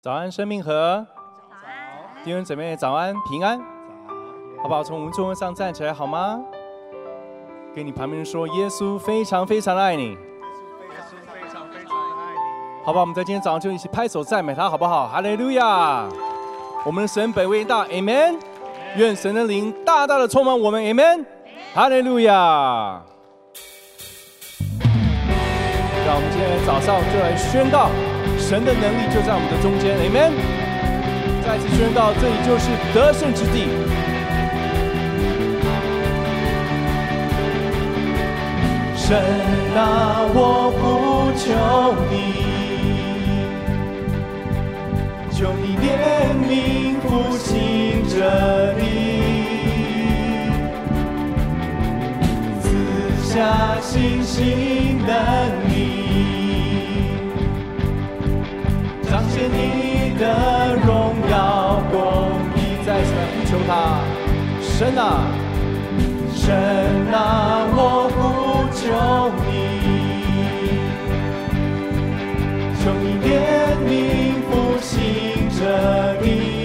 早安，生命河。 早安， 弟兄姊妹早安，平安。好不好？从我们座位上站起来好吗？跟你旁边人说，耶稣非常非常的爱你。 耶稣非常非常的爱你。 好吧，我们在今天早上就一起拍手赞美他，好不好？哈利路亚！我们的神本为大 ，Amen。愿神的灵大大的充满我们 ，Amen。哈利路亚！让我们今天早上就来宣告，神的能力就在我们的中间 ，Amen。再次宣告，这里就是得胜之地。神啊，我呼求你，求你怜悯复兴这地，赐下信心能力，彰显你的荣耀公义。再次来呼求他，神啊，神啊，我呼求你，求你怜悯复兴这地，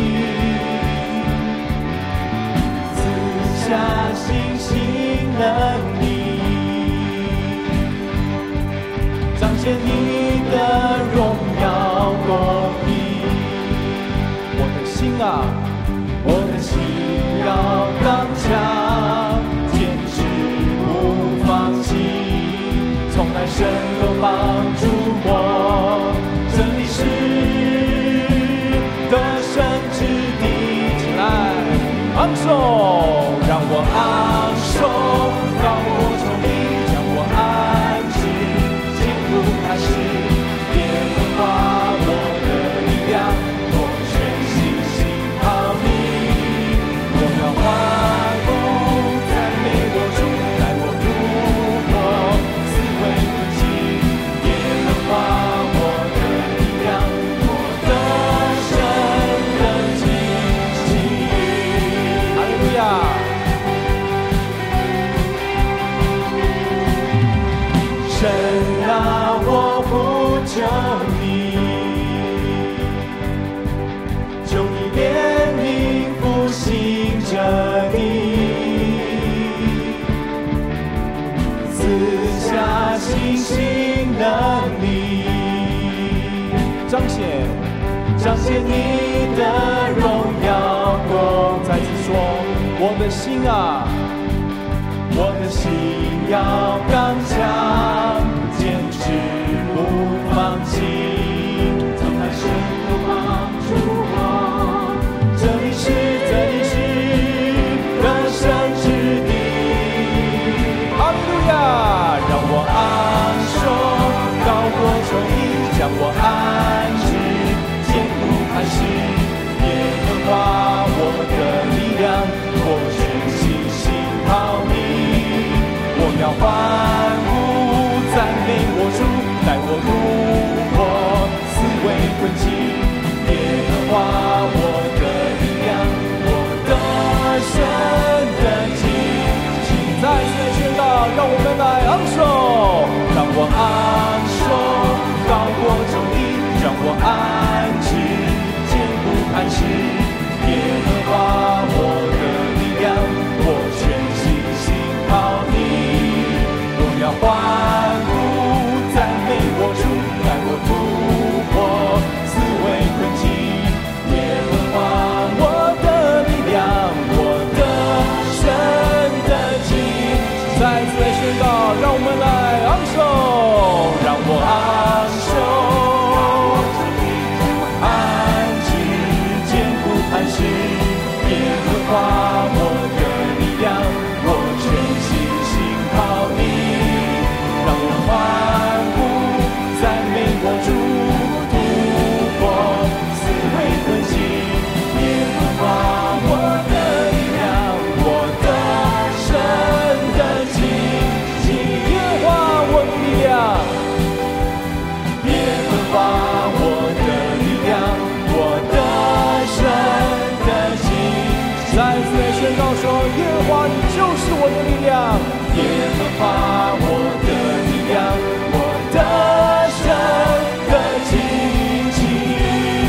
赐下信心能力，彰显你的荣耀公义。我的心啊，我的心要刚强，坚持不放弃，从来神都帮助我，这里是得胜之地。起来，昂首，让我昂首，高过仇敌，将我安置，坚固磐石，耶和华我的力量，我全心信靠你，我要欢呼赞美我主，带我突破四围困境，耶和华我的力量，我的神的荆棘。哈利路亚！神啊，我呼求你，求你怜悯复兴这地，赐下信心能力，彰显你的荣耀光。再次说，我的心啊，我的心要刚强，坚持不放弃，从来神都帮助我，这里是得胜之地。哈利路亚！让我昂首，高过仇敌，将我安置，坚固磐石，耶和华我的力量，我全心信靠你，我要欢呼赞美我主，带我突破四围困境，耶和华我的力量，我的神的荆棘。再次宣告，让我们来昂首，让我昂首，高过仇敌，让我安置，坚固磐石，耶和华我的力量，我全心信靠你，我要欢呼赞美我主，带我突破四围困境，耶和华我的力量，我的神的荆棘。再次来宣告，让我们来昂首，让我昂首，安置，坚固磐石，耶和华我的力量，我全心信靠你，让我欢呼赞美我主，突破四围困境，耶和华我的力量，我的神的荆棘，耶和华我的力量，耶和华我的力量，我的神的荆棘。再次来宣告说，耶和华你就是我的力量，耶和华我的力量，我的神的荆棘。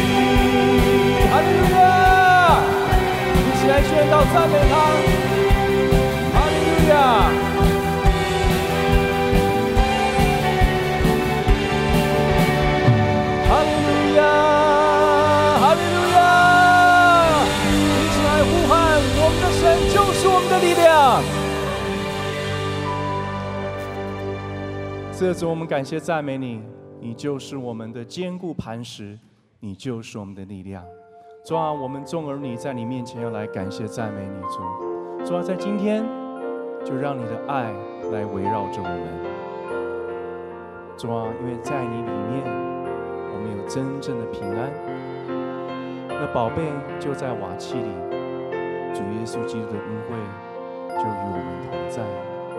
祷赞美他。哈利路亚！哈利路亚！哈利路亚！一起来呼喊，我们的神就是我们的力量。这次我们感谢赞美你，你就是我们的坚固磐石，你就是我们的力量。主啊，我们众儿女在你面前要来感谢赞美你，主。主啊，在今天就让你的爱来围绕着我们。主啊，因为在你里面我们有真正的平安，那宝贝就在瓦器里，主耶稣基督的恩惠就与我们同在。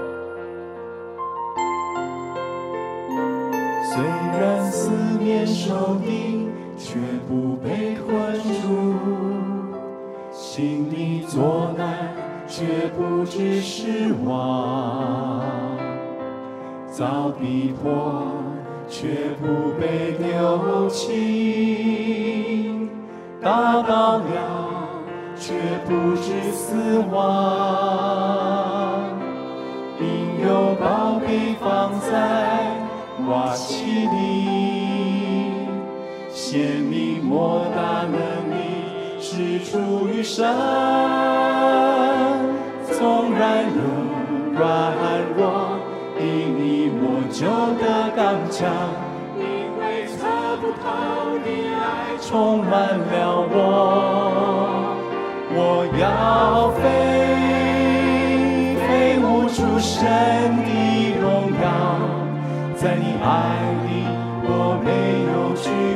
虽然四面受敌，却不被困住；心里作难，却不致失望；遭逼迫，却不被丢弃；打倒了，却不致死亡。因有宝贝放在瓦器里，显明莫大能力是出于神。纵然有软弱，因你我就得刚强，因为测不透的爱充满了我。我要飞舞出神的荣耀，在你爱里我没有惧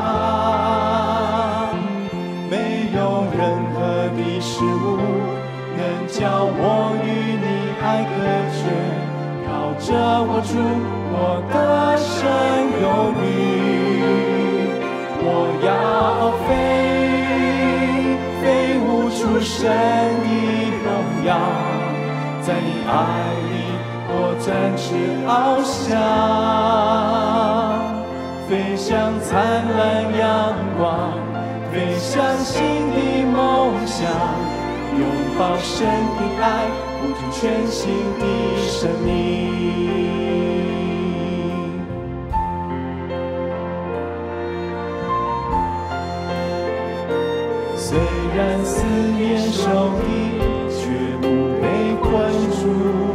怕，没有任何的事物能叫我与你爱隔绝。靠着我主，我的神有你，我要飞舞出神的荣耀，在你爱里我展翅翱翔，飞向灿烂阳光，飞向新的梦想，拥抱神的爱，活出全新的生命。虽然四面受敌，却不被困住；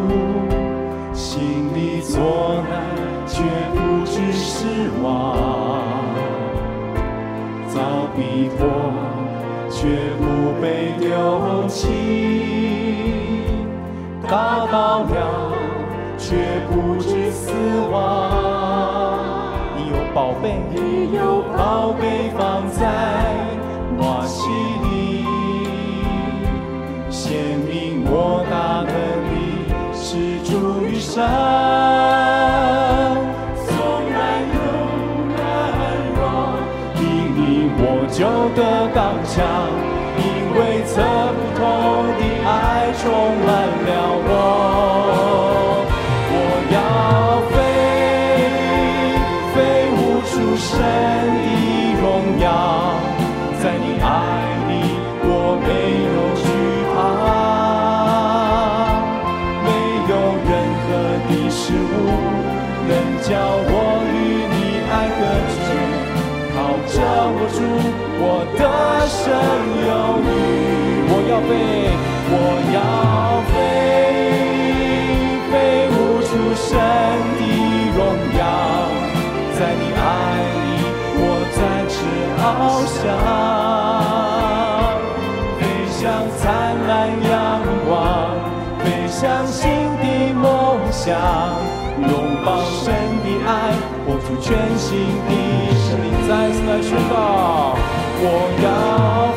心里作难，却不致失望；遭逼迫，却不被丢弃；打倒了，却不致死亡。你有宝贝，你有宝贝放在瓦器里，显明莫大能力是出于神。纵然有软弱，因你我就得刚强，因为测不透的爱充满了我。我要飞舞出神的荣耀，在你爱里我没有惧怕，没有任何的事物能叫我与你爱隔绝。靠着我主，我的神有你，我要飞舞出神的荣耀，在你爱里我展翅翱翔，飞向灿烂阳光，飞向新的梦想，拥抱神的爱，活出全新的生命。再次来宣告，我要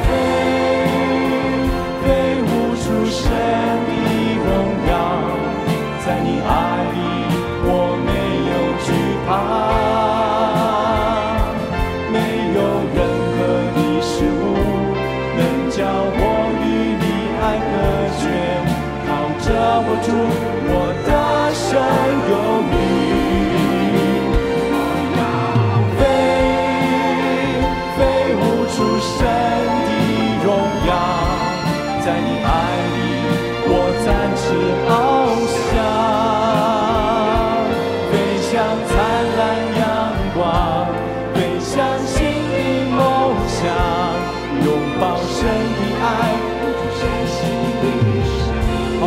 飞舞出神的荣耀，在你爱里我没有惧怕，没有任何的事物能叫我与你爱隔绝。靠着我主，我的神有你。出神的荣耀，在你爱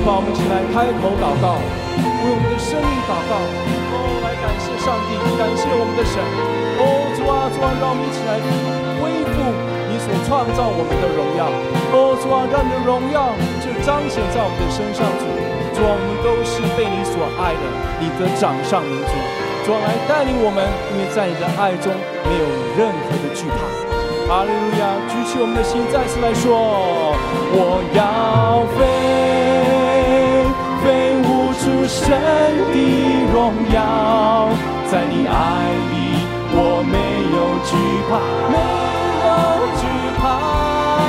吧，我们一起来开口祷告，为我们的生命祷告。来感谢上帝，感谢我们的神。主啊，让我们一起来恢复你所创造我们的荣耀。主啊，让你的荣耀就彰显在我们的身上。主啊，我们都是被你所爱的，你的掌上明珠。主啊，来带领我们，因为在你的爱中没有任何的惧怕。哈利路亚！举起我们的心，再次来说：我要飞，飞舞出神的荣耀，在你爱里我没有惧怕，没有惧怕。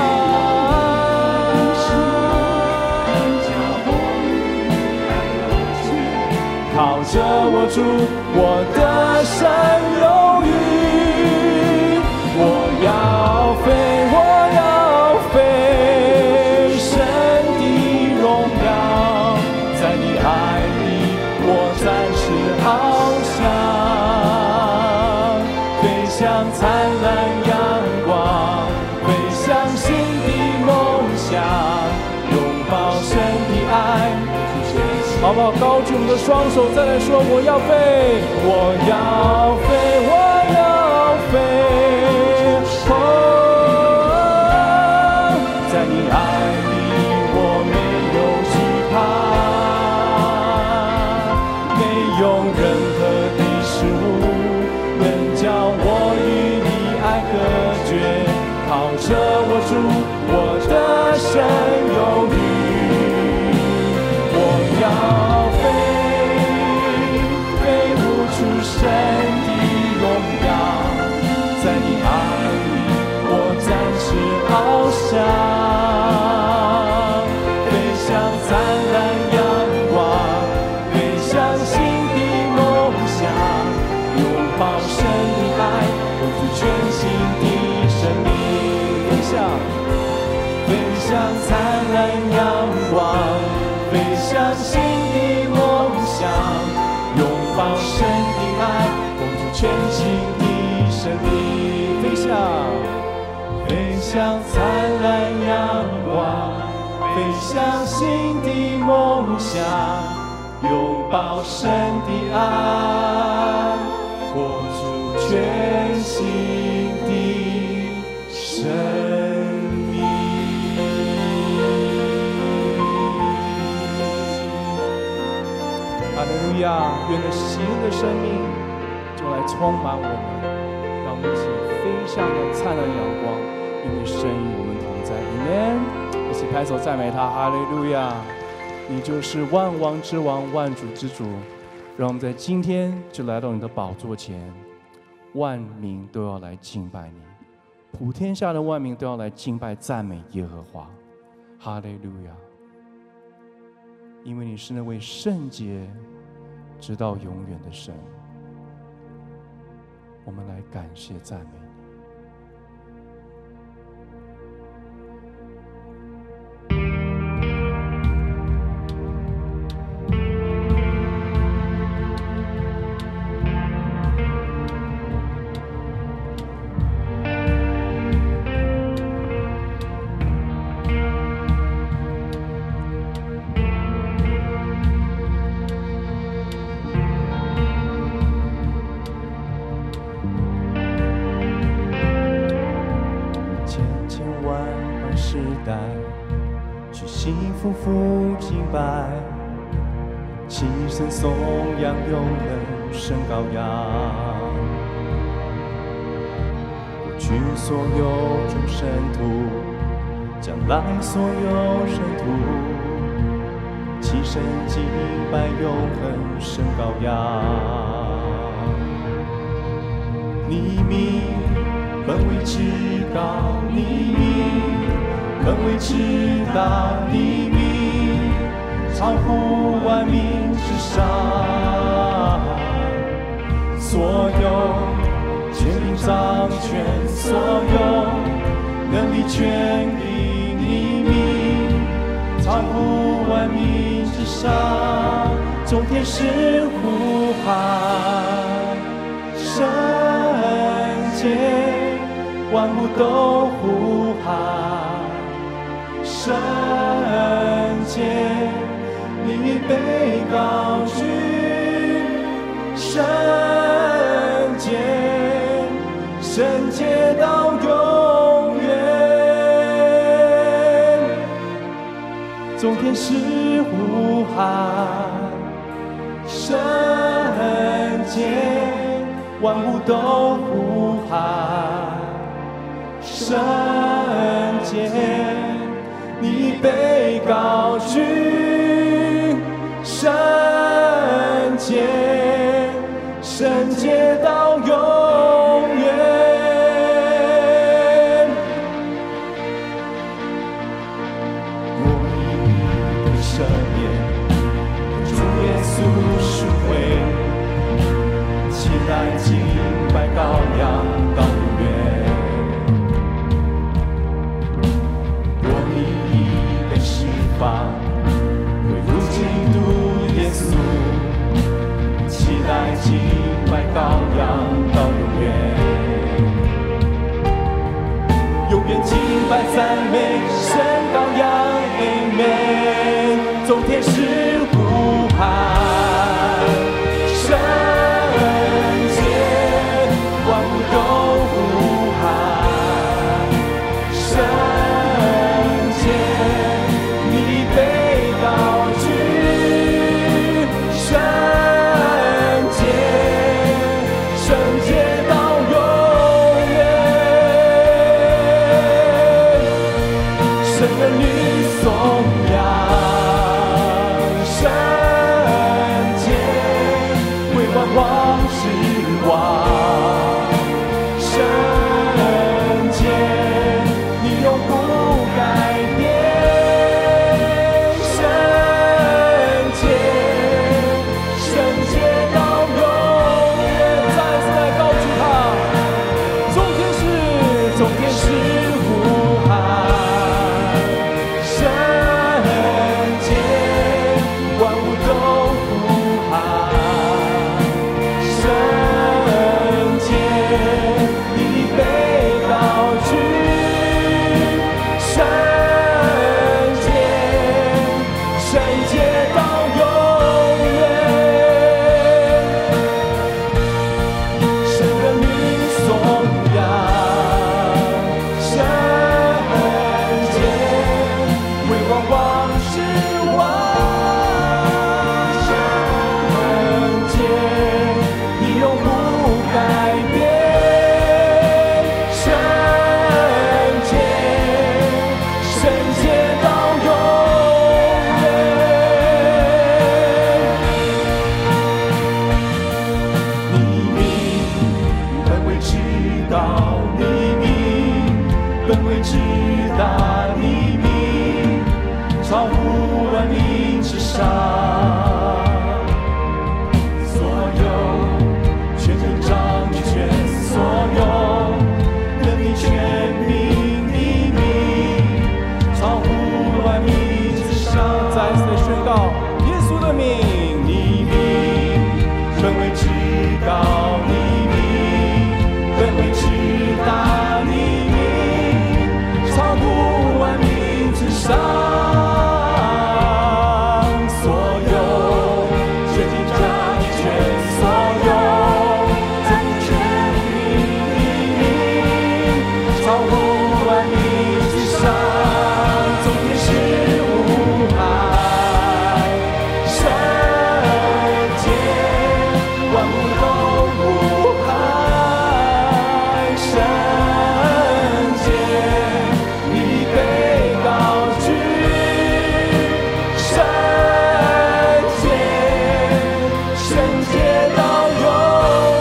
靠着我主，我的神有余，我要飞，我要飞，神的荣耀，在你爱里我暂时翱翔，飞向灿烂阳光，飞向新的梦想，拥抱神的爱。好不好？高举我们的双手，再来说：我要飞，我要飞，我要飞。在你爱里，我没有惧怕，没有任何的事物能将我与你爱隔绝。靠着我主，我的神有余。要飞，飞舞出神的荣耀，在你爱里我暂时翱翔，飞向灿烂阳光，飞向新的梦想，拥抱神的爱，活出全新的生命。飞向灿烂阳光，飞向新的梦想，拥抱神的爱，活出全新的生命。飞向灿烂阳光，飞向新的梦想，拥抱神的爱，活出全新的生命。哈利路亚！愿那新的生命就来充满我们，让我们一起飞向那灿烂阳光，因为神与我们同在。Amen！ 一起拍手赞美他，哈利路亚！你就是万王之王，万主之主。让我们在今天就来到你的宝座前，万民都要来敬拜你，普天下的万民都要来敬拜赞美耶和华。哈利路亚！因为你是那位圣洁直到永远的神，我们来感谢赞美你。去幸福福敬拜，齐声颂扬永恒神羔羊。过去所有众圣徒，将来所有圣徒，齐声敬拜永恒神羔羊。你名本为至高，你名本为至大，你名超乎万民之上，所有权柄掌权，所有能力权柄，你名超乎万民之上，众天使呼喊，圣洁万物都呼喊，圣洁你被高举圣洁，圣洁到永远。众天使呼喊圣洁，万物都呼喊圣洁，你被高举圣洁，圣洁到永远。我已被赦免，主耶稣赎回，起来敬拜羔羊到永远。我已被释放，归入基督耶稣，起来敬拜羔羊到永远。永远敬拜赞美神羔羊 Amen， 众天使呼喊圣洁，万物都呼喊圣洁，你被高举圣洁，圣洁到永远。神儿女颂扬圣洁，为万王之王圣洁，你永不改变圣洁，圣洁到永远。再次来高举他，众天使呼喊圣洁，万物都呼喊圣洁，你被高举圣洁，圣洁到永远。神儿女颂扬圣洁，为万王之王圣洁，你永不改变圣洁，圣洁到永远。你名本为至高，你名本为至大，你名超乎万民之上，所有全能掌权，所有能力权柄，你名超乎万民之上。再次的宣告耶稣的名，你名本为至高，你名本为至大，你名超乎万民之上。所有全能掌权，所有能力权柄，你名超乎万民之上。众天使呼喊圣洁，万物都呼喊圣洁，你被高举圣洁，圣洁到永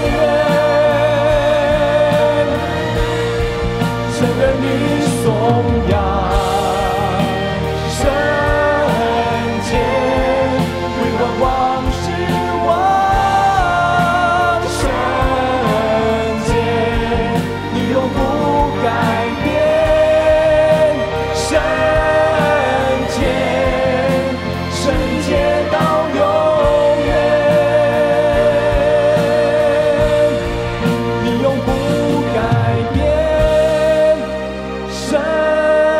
远。神儿女颂扬圣洁，为万王之王圣洁，你永不改变圣洁，圣洁到永远。你永不改变圣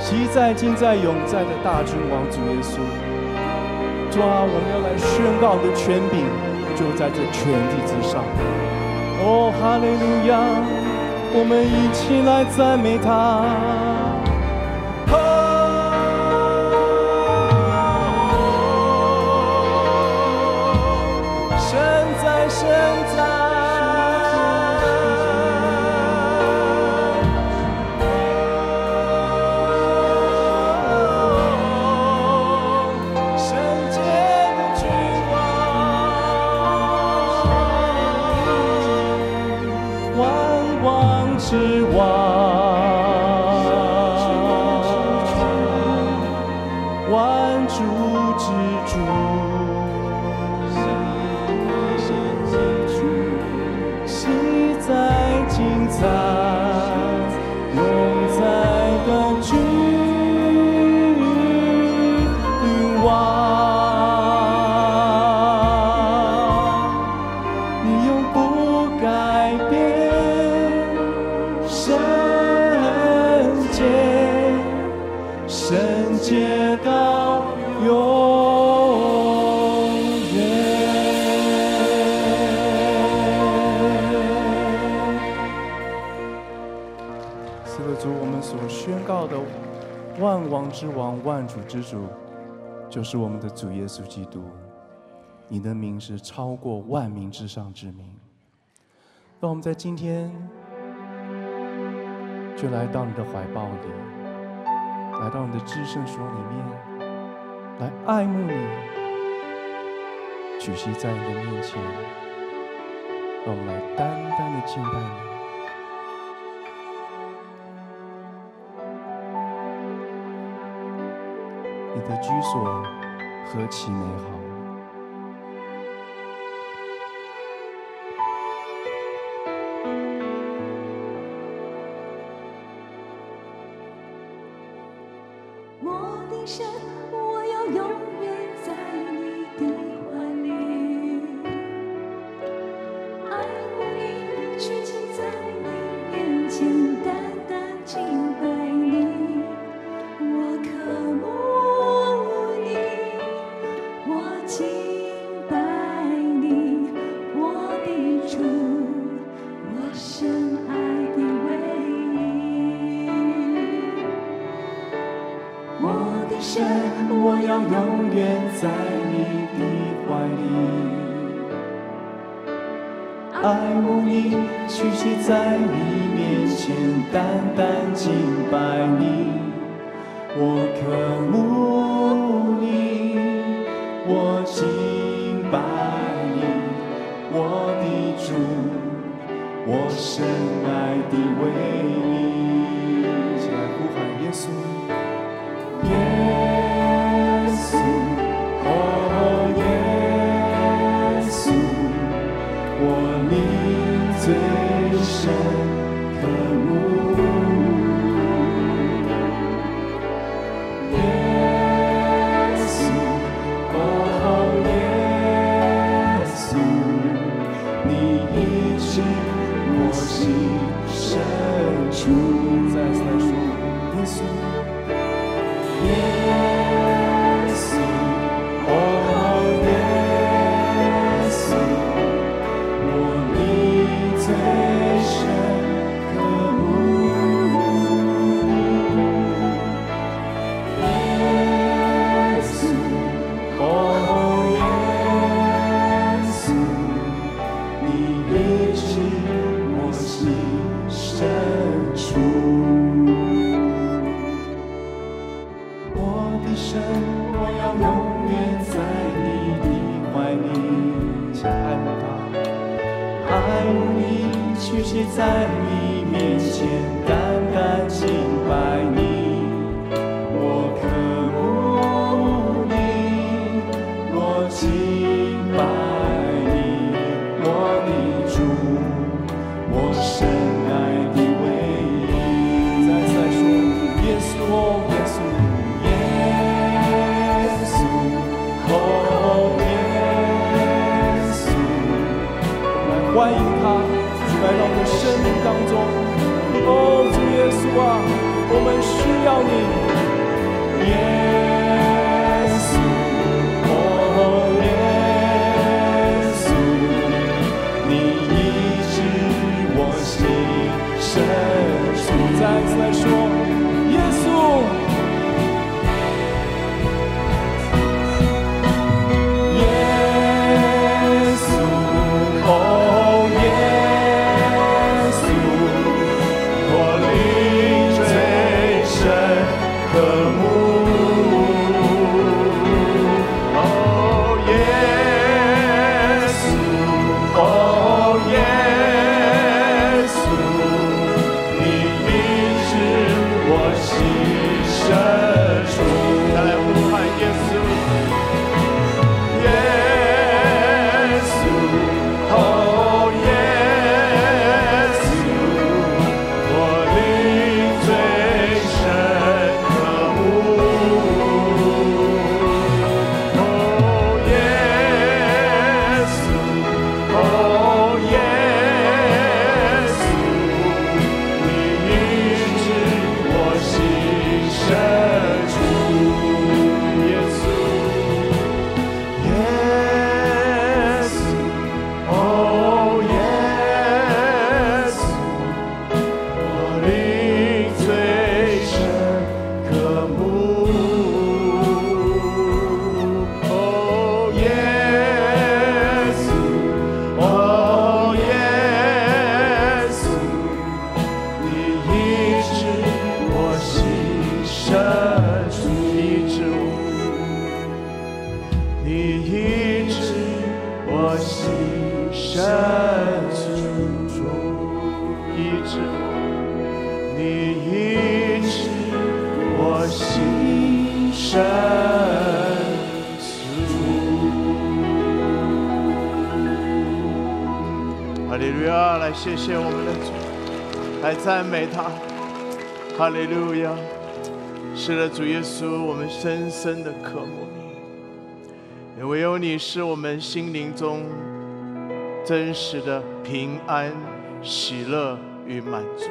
昔在、今在、永在的大君王主耶稣。主啊，我们要来宣告的权柄就在这全地之上。哦，哈利路亚！我们一起来赞美他。神在，神在。之王，万主之主，昔在、今在、永在的君王，你永不改变。圣洁到永远。是的，主，我们所宣告的万王之王、万主之主，就是我们的主耶稣基督。你的名是超过万名之上之名。让我们在今天就来到你的怀抱里。来到你的至圣所里面，来爱慕你，屈膝在你的面前，让我们来单单的敬拜你。你的居所何其美好！ 神，我要永远在你的怀里，爱慕你，屈膝在你面前，单单敬拜你。我渴慕你，我敬拜你，我的主，我深爱的唯一。我的神，我要永远在你的怀里，爱慕你，屈膝在你面前，单单敬拜你。我渴慕你，我敬拜你，我的主，我深爱的唯一。 起来呼喊耶稣。 耶稣，哦耶稣，我灵最深渴慕。耶稣，哦耶稣，你医治我心深处。 再次来说，耶稣。 耶稣，哦耶稣，我灵最深渴慕。耶稣，哦耶稣，你医治我心深处。神，我要永远在你的怀里， 想爱慕他， 爱慕你，屈膝在你面前，单单敬拜你。我渴慕你，我敬拜你，我的主，我深爱的唯一。 再次来说，耶稣哦，耶稣。 哦，耶稣， 来欢迎他，来到我们生命当中。哦，主耶稣啊，我们需要你。 谢谢我们的主，来赞美他，哈利路亚！是的，主耶稣，我们深深的渴慕你，唯有你是我们心灵中真实的平安、喜乐与满足。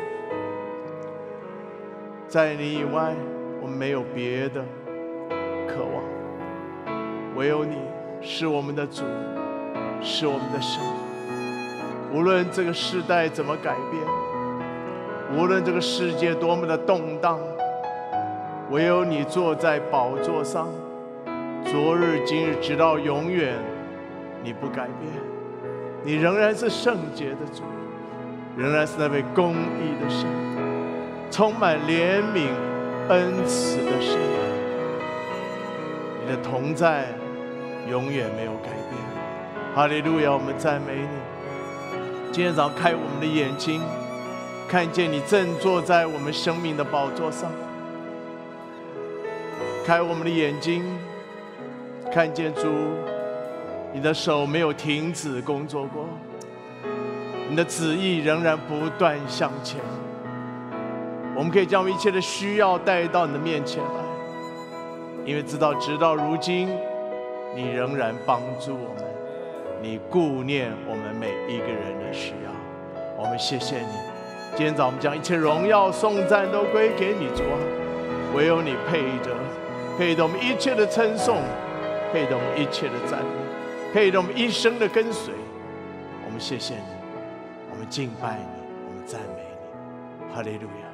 在你以外，我们没有别的渴望，唯有你是我们的主，是我们的神。无论这个世代怎么改变，无论这个世界多么的动荡，唯有你坐在宝座上，昨日今日直到永远，你不改变，你仍然是圣洁的主，仍然是那位公义的神，充满怜悯恩慈的神。你的同在永远没有改变。哈利路亚，我们赞美你。今天早上开我们的眼睛，看见你正坐在我们生命的宝座上。开我们的眼睛，看见主，你的手没有停止工作过，你的旨意仍然不断向前。我们可以将我们一切的需要带到你的面前来，因为知道直到如今，你仍然帮助我们，你顾念我们每一个人的需要。我们谢谢你。今天早上我们将一切荣耀颂赞都归给你，主啊，唯有你配得我们一切的称颂，配得我们一切的赞美，配得我们一生的跟随。我们谢谢你，我们敬拜你，我们赞美你。哈利路亚。